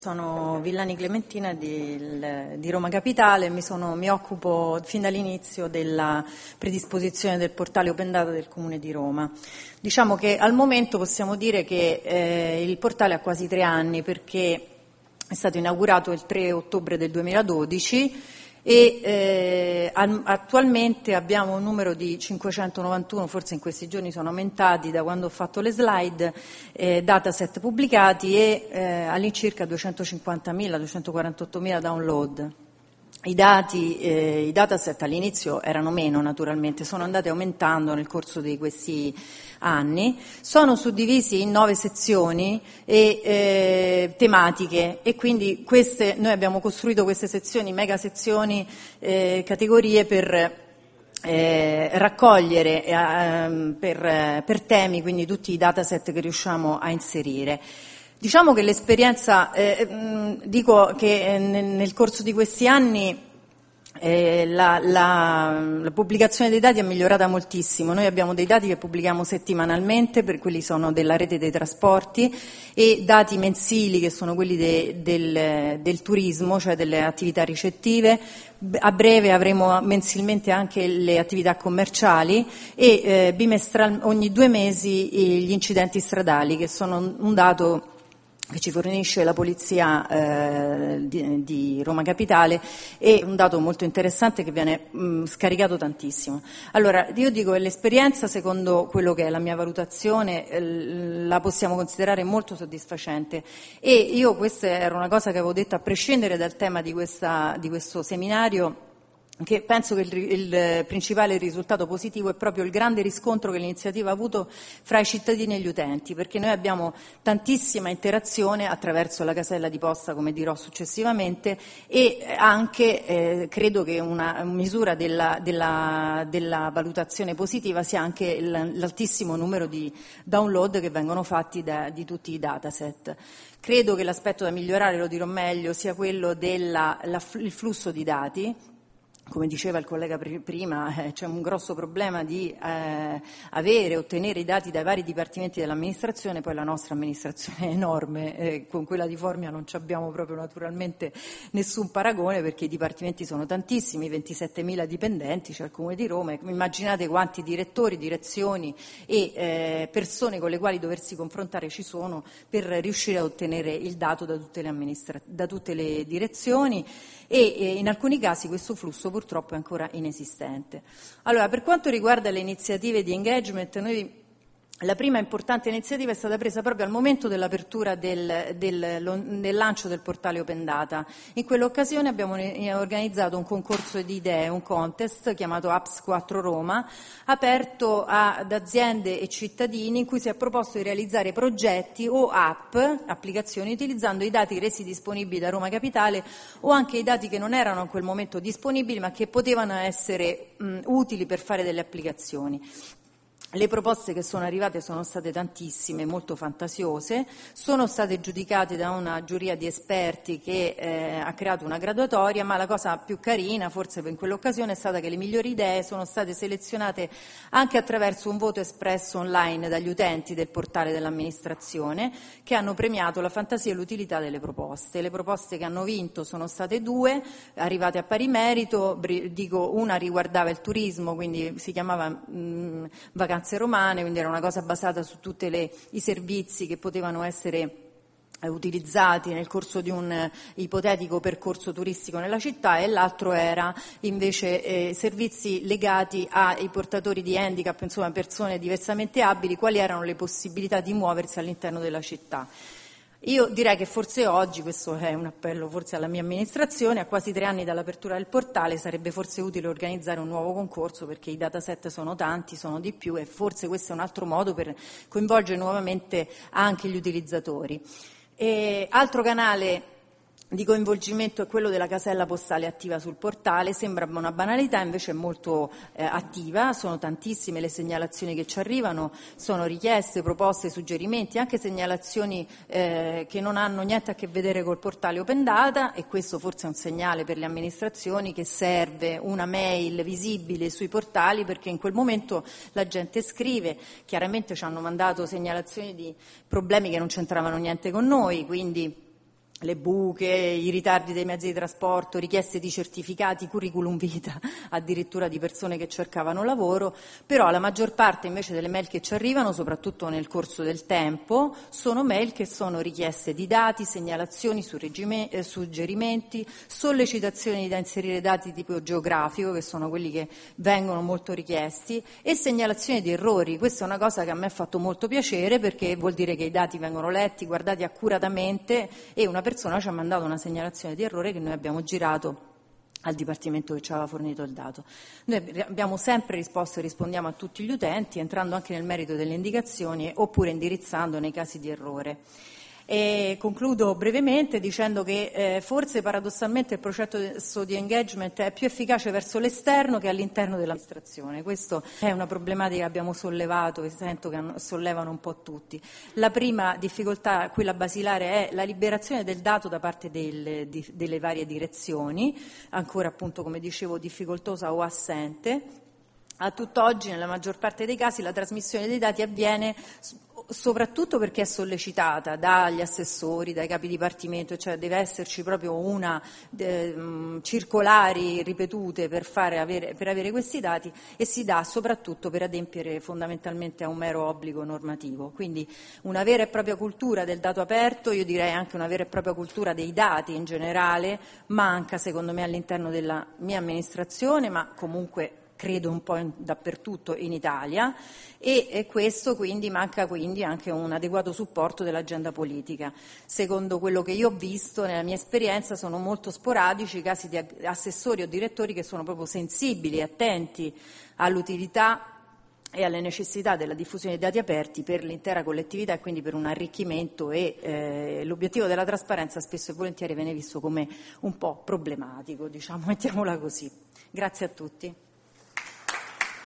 Sono Villani Clementina di Roma Capitale, mi occupo fin dall'inizio della predisposizione del portale Open Data del Comune di Roma. Diciamo che al momento possiamo dire che il portale ha quasi 3 anni perché è stato inaugurato il 3 ottobre del 2012 e attualmente abbiamo un numero di 591, forse in questi giorni sono aumentati da quando ho fatto le slide, dataset pubblicati e all'incirca 250.000, 248.000 download. I dataset all'inizio erano meno naturalmente, sono andati aumentando nel corso di questi anni, sono suddivisi in 9 sezioni tematiche e quindi noi abbiamo costruito queste sezioni, mega sezioni, categorie per raccogliere per temi, quindi tutti i dataset che riusciamo a inserire. Diciamo che l'esperienza, dico che nel corso di questi anni la pubblicazione dei dati è migliorata moltissimo. Noi abbiamo dei dati che pubblichiamo settimanalmente, per quelli sono della rete dei trasporti, e dati mensili che sono quelli del turismo, cioè delle attività ricettive. A breve avremo mensilmente anche le attività commerciali e ogni 2 mesi gli incidenti stradali, che sono un dato che ci fornisce la Polizia di Roma Capitale, è un dato molto interessante che viene scaricato tantissimo. Allora, io dico che l'esperienza, secondo quello che è la mia valutazione, la possiamo considerare molto soddisfacente e io questa era una cosa che avevo detto a prescindere dal tema di questo seminario, che penso che il principale risultato positivo è proprio il grande riscontro che l'iniziativa ha avuto fra i cittadini e gli utenti, perché noi abbiamo tantissima interazione attraverso la casella di posta, come dirò successivamente, e anche credo che una misura della valutazione positiva sia anche l'altissimo numero di download che vengono fatti di tutti i dataset. Credo che l'aspetto da migliorare, lo dirò meglio, sia quello il flusso di dati. Come diceva il collega prima, c'è un grosso problema di ottenere i dati dai vari dipartimenti dell'amministrazione, poi la nostra amministrazione è enorme, con quella di Formia non abbiamo proprio naturalmente nessun paragone perché i dipartimenti sono tantissimi, 27.000 dipendenti, c'è il Comune di Roma, immaginate quanti direttori, direzioni e persone con le quali doversi confrontare ci sono per riuscire a ottenere il dato da tutte le direzioni e in alcuni casi questo flusso purtroppo è ancora inesistente. Allora, per quanto riguarda le iniziative di engagement, la prima importante iniziativa è stata presa proprio al momento dell'apertura del lancio del portale Open Data. In quell'occasione abbiamo organizzato un concorso di idee, un contest chiamato Apps 4 Roma, aperto ad aziende e cittadini, in cui si è proposto di realizzare progetti o applicazioni, utilizzando i dati resi disponibili da Roma Capitale o anche i dati che non erano in quel momento disponibili ma che potevano essere utili per fare delle applicazioni. Le proposte che sono arrivate sono state tantissime, molto fantasiose, sono state giudicate da una giuria di esperti che ha creato una graduatoria, ma la cosa più carina, forse in quell'occasione, è stata che le migliori idee sono state selezionate anche attraverso un voto espresso online dagli utenti del portale dell'amministrazione, che hanno premiato la fantasia e l'utilità delle proposte. Le proposte che hanno vinto sono state 2, arrivate a pari merito, una riguardava il turismo, quindi si chiamava Vacanze Romane, quindi era una cosa basata su tutti i servizi che potevano essere utilizzati nel corso di un ipotetico percorso turistico nella città, e l'altro era invece servizi legati ai portatori di handicap, insomma persone diversamente abili, quali erano le possibilità di muoversi all'interno della città. Io direi che forse oggi, questo è un appello forse alla mia amministrazione, a quasi 3 anni dall'apertura del portale sarebbe forse utile organizzare un nuovo concorso, perché i dataset sono tanti, sono di più, e forse questo è un altro modo per coinvolgere nuovamente anche gli utilizzatori. Altro canale di coinvolgimento è quello della casella postale attiva sul portale. Sembra una banalità, invece è molto attiva, sono tantissime le segnalazioni che ci arrivano, sono richieste, proposte, suggerimenti, anche segnalazioni che non hanno niente a che vedere col portale Open Data, e questo forse è un segnale per le amministrazioni che serve una mail visibile sui portali, perché in quel momento la gente scrive, chiaramente ci hanno mandato segnalazioni di problemi che non c'entravano niente con noi, quindi le buche, i ritardi dei mezzi di trasporto, richieste di certificati, curriculum vita, addirittura di persone che cercavano lavoro, però la maggior parte invece delle mail che ci arrivano, soprattutto nel corso del tempo, sono mail che sono richieste di dati, segnalazioni, suggerimenti, sollecitazioni da inserire dati tipo geografico, che sono quelli che vengono molto richiesti, e segnalazioni di errori. Questa è una cosa che a me ha fatto molto piacere, perché vuol dire che i dati vengono letti, guardati accuratamente, e una persona ci ha mandato una segnalazione di errore che noi abbiamo girato al Dipartimento che ci aveva fornito il dato. Noi abbiamo sempre risposto e rispondiamo a tutti gli utenti, entrando anche nel merito delle indicazioni oppure indirizzando nei casi di errore. E concludo brevemente dicendo che forse paradossalmente il processo di engagement è più efficace verso l'esterno che all'interno dell'amministrazione. Questa è una problematica che abbiamo sollevato e sento che sollevano un po' tutti. La prima difficoltà, quella basilare, è la liberazione del dato da parte delle varie direzioni, ancora appunto come dicevo difficoltosa o assente. A tutt'oggi, nella maggior parte dei casi, la trasmissione dei dati avviene soprattutto perché è sollecitata dagli assessori, dai capi dipartimento, cioè deve esserci proprio circolari ripetute per avere questi dati, e si dà soprattutto per adempiere fondamentalmente a un mero obbligo normativo. Quindi una vera e propria cultura del dato aperto, io direi anche una vera e propria cultura dei dati in generale, manca secondo me all'interno della mia amministrazione, ma comunque credo un po' dappertutto in Italia, e questo quindi manca quindi anche un adeguato supporto dell'agenda politica. Secondo quello che io ho visto nella mia esperienza sono molto sporadici i casi di assessori o direttori che sono proprio sensibili e attenti all'utilità e alle necessità della diffusione dei dati aperti per l'intera collettività e quindi per un arricchimento, e l'obiettivo della trasparenza spesso e volentieri viene visto come un po' problematico, diciamo, mettiamola così. Grazie a tutti.